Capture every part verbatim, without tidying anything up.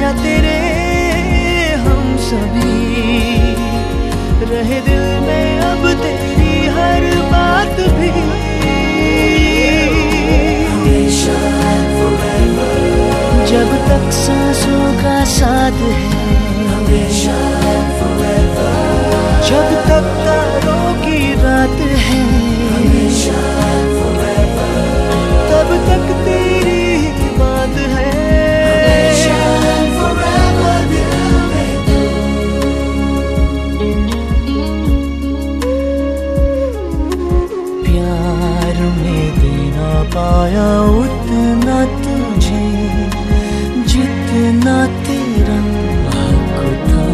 आया तेरे हम सभी, रहे दिल में अब तेरी हर बात भी। जब तक सांसों का साथ है, जब तक तारों की रात है, तब तक तेरी ही बात है। प्यार में देना पाया उतना तुझे जितना तेरा हक था।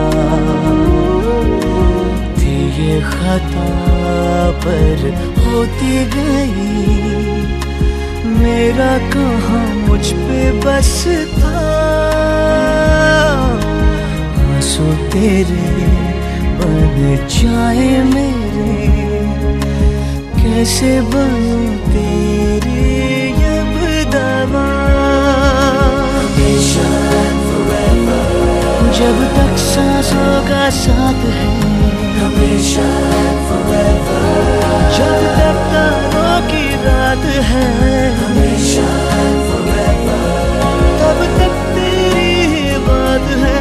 थी ये खता पर होती गई, मेरा कहाँ मुझ पे बस था। आंसू तेरे बन जाए मेरे, कैसे बनूं तेरी अब दवा। जब तक सांसों का साथ है, जब तक तारों की रात है, तब तक तेरी ही बात है।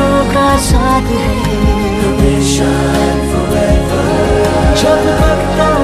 साथ है, जब तक